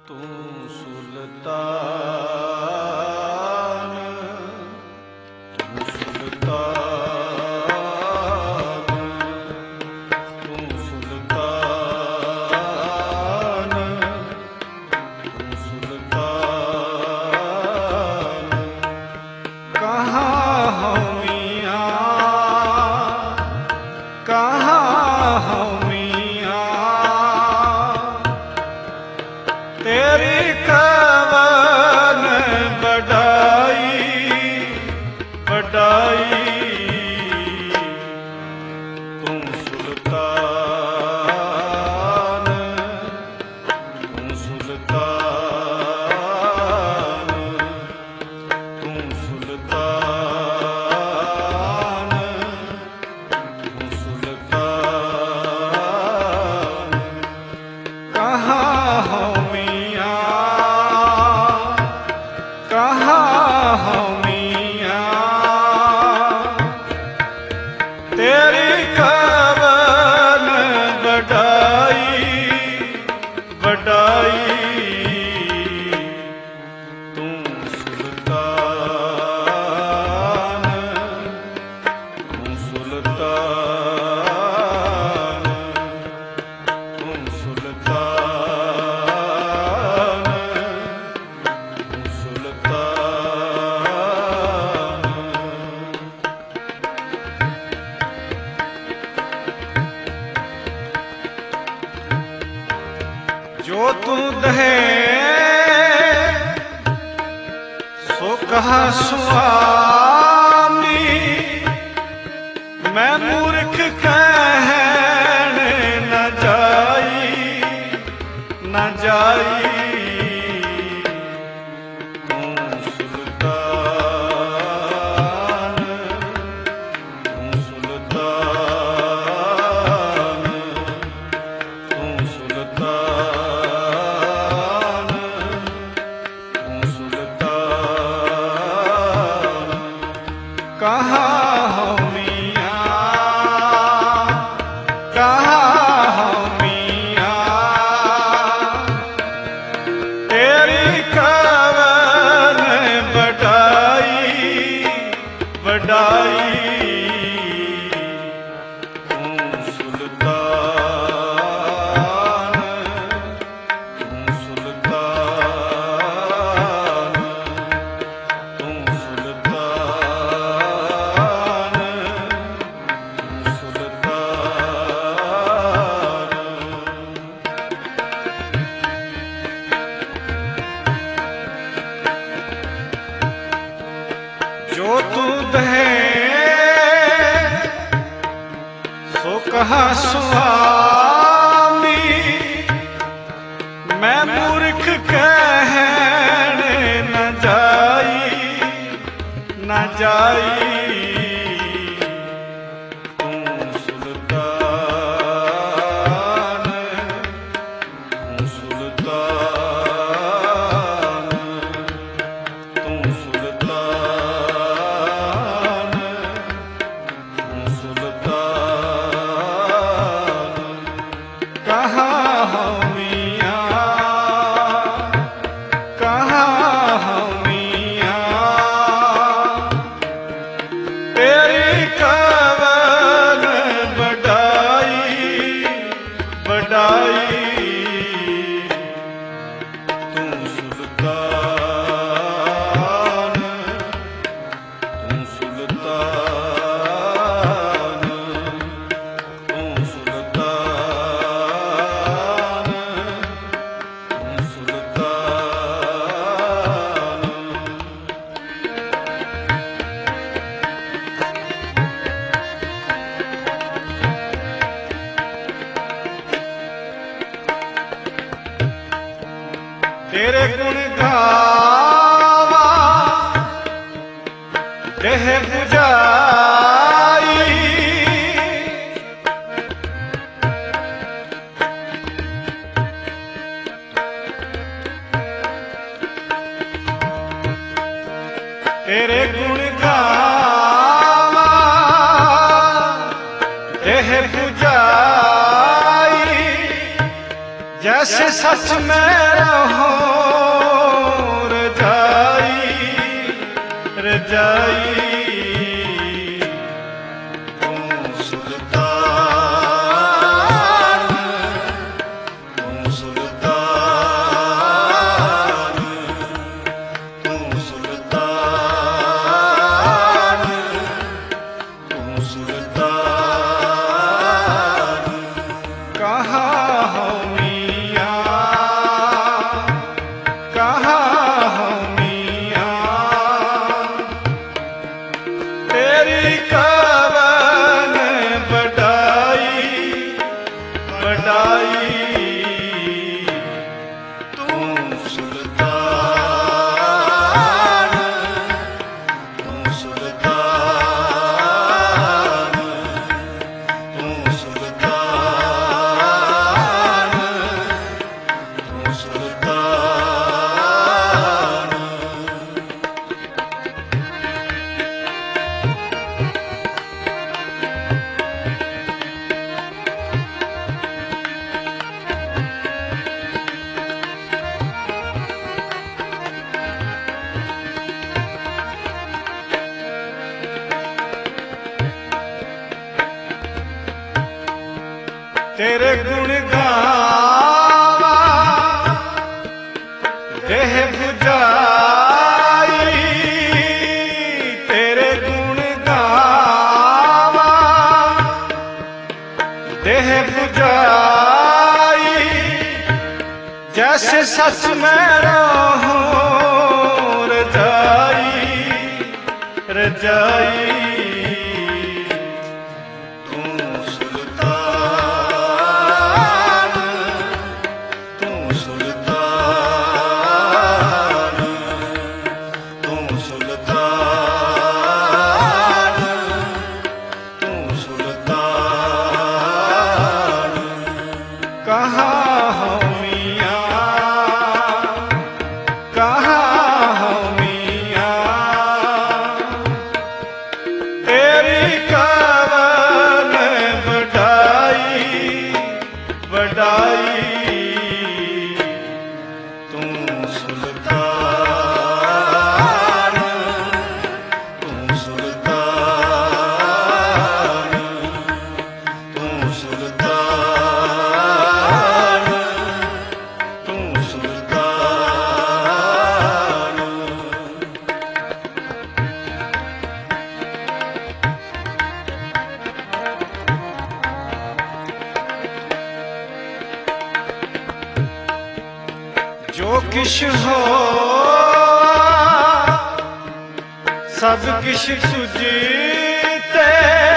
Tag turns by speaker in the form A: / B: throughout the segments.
A: ਤੂੰ ਸੁਲਤਾਨ, ਤੂੰ ਸੁਲਤਾਨ, ਤੂੰ ਸੁਲਤਾਨ, ਤੂੰ ਸੁਲਤਾਨ। ਕਹਾਂ ਹਉ ਮੀਆਂ, ਕਹਾਂ ਹਉ ਮੀਆਂ, तेरी कवन बढ़ाई बढ़ाई। तू सुल्तान, तू सुल्तान, तू सुल्तान, तू सुल्तान। कहाँ हो कहाँ हूँ मियाँ, तेरी कवन बढ़ाई बढ़ाई। तू सुल्तान, तू सुल्तान, तू सुल्तान, तू सुल्तान। जो तू दहे सो कहा स्वामी, मैं मूर्ख कहने न जाई न जाई। तू सुल्तान, तू सुल्तान, तू सुल्तान, तू सुल्तान। कहाँ हो मियाँ, कहाँ हो मियाँ, तेरी कवन बढ़ाई बढ़ाई। तू सुल्तान, तू सुल्तान, तू सुल्तान, तू सुल्तान। जो तू दहे सो कहा स्वामी, मैं मूर्ख कहने न जाई न जाई। तू सुल्तान, तू सुल्तान, तू सुल्तान, तू सुल्तान। कहाँ हो मियाँ, कहाँ हो मियाँ, तेरी कवन बढ़ाई बढ़ाई। तू सुल्तान, तू सुल्तान, तू सुल्तान, तू सुल्तान। तेरे गुण गावा देह बुझाई, तेरे गुण गावा देह बुझाई। जैसे सच में रहो रजाई रजाई तू सुल्तान तू सुल्तान तू सुल्तान तू सुल्तान कहाँ हो तेरे गुण गावा देह बुझाई तेरे गुण गावा देह बुझाई जैसे सच में रहूं रजाई रजाई कहाँ हो मियाँ कहाँ हो मियाँ तेरी कवन बढ़ाई बढ़ाई तू सुल्तान तू सुल्तान तू सुल्तान जो किश हो सब किश तुझते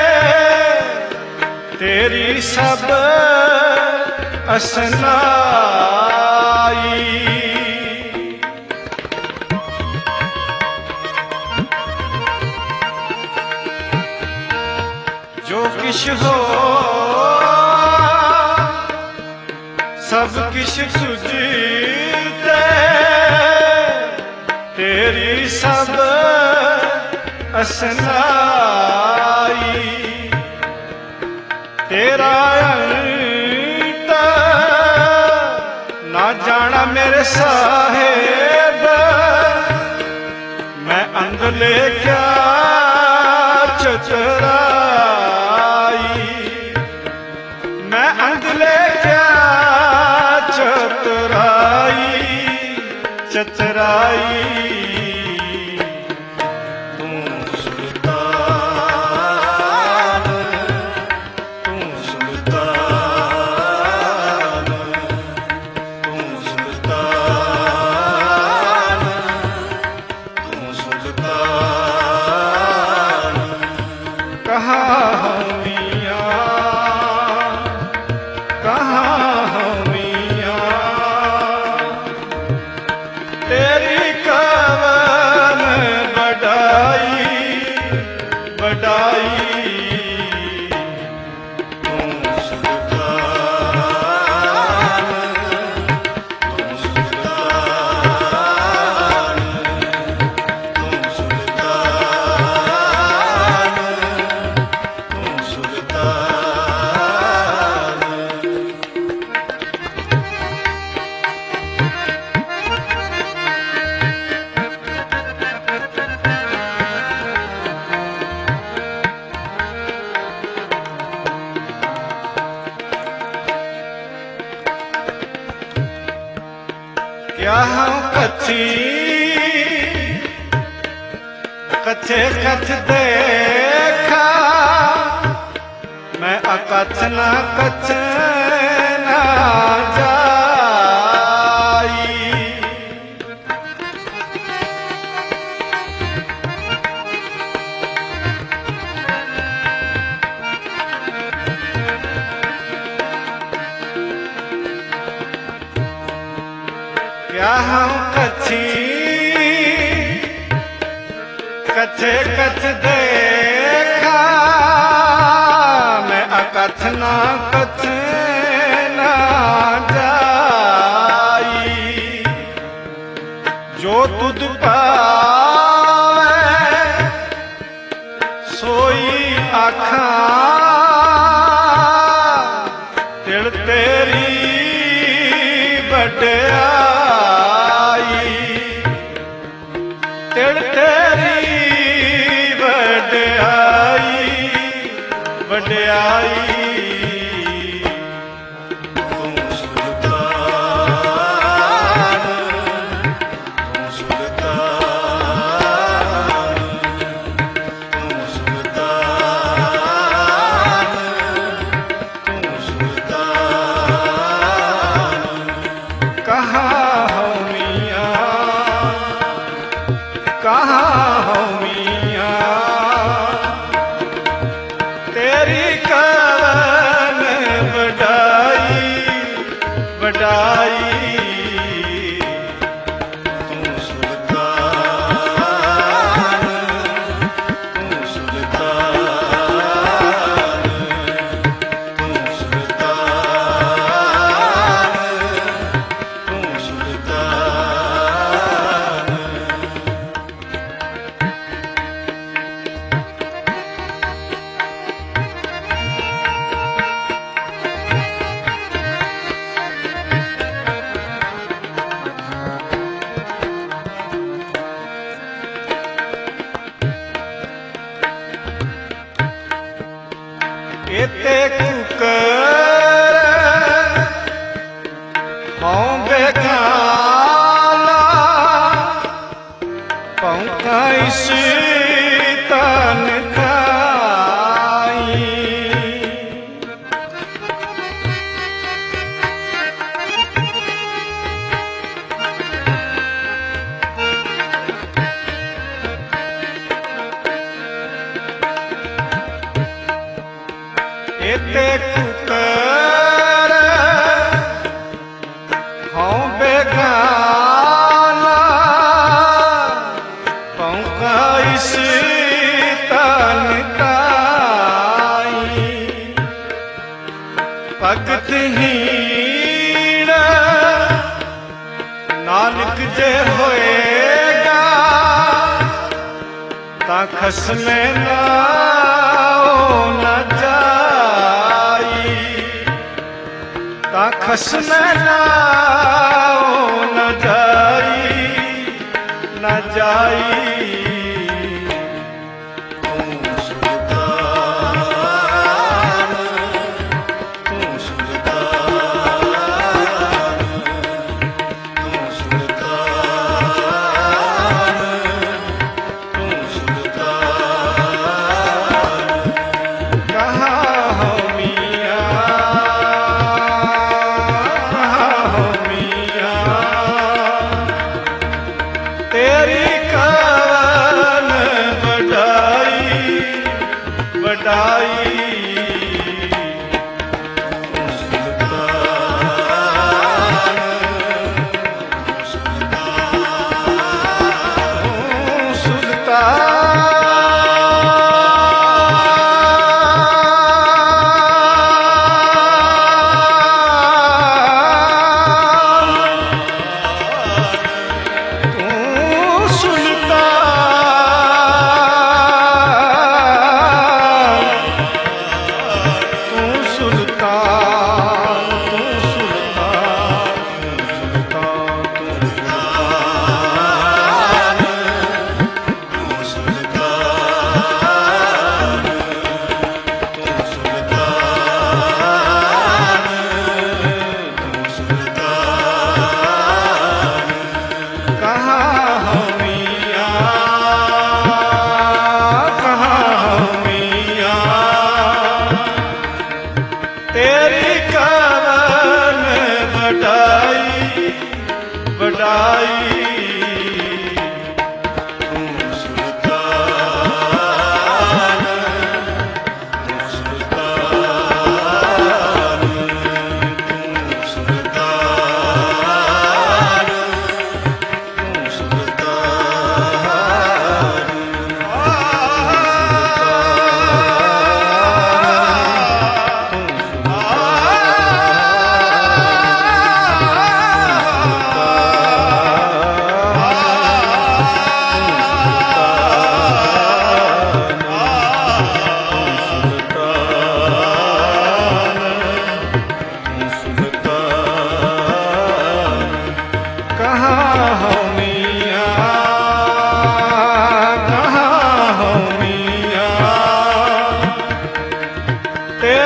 A: तेरी सब असनाई जो किश हो सब किश तुझते तेरी सब असनाई तेरा अंत ना जाना मेरे साहेब मैं अंदले क्या चतुराई मैं अंदले क्या चतुराई चतुराई कहाँ हो मियाँ कहाँ हो मियाँ तेरी क्या हम कथी कथे कथ देखा मैं अकथ न कथ न जाई। क्या हम कथी कथे कथ देखा मैं अकथ ना कथ ना जाई। जो तुद पावे सोई आखा तिल तेरी बड़ाई तिल तेरी बड़ाई बड़ाई। तू सुल्तान तू सुल्तान तू सुल्तान तू सुल्तान। कहाँ हो मियाँ कहाँ हो मियाँ तेरी कवन बड़ाई बड़ाई। तू सुल्तान तू सुल्तान तू सुल्तान तू सुल्तान। एते कुकर हों बेगाला पौका इसी तन खाई। एते कुकर हों बेगाना पौका इसी तन ताई। भगत हीण नानक जे होएगा ता खसमे नाओ न जाई ता खसमे नाओ न जाई न जाई। तू सुल्तान तू सुल्तान तू सुल्तान तू सुल्तान। कहाँ हो मियाँ कहाँ हो मियाँ तेरी का ਵਡਾਈ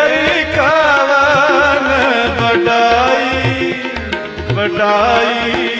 A: ਵਡਾਈ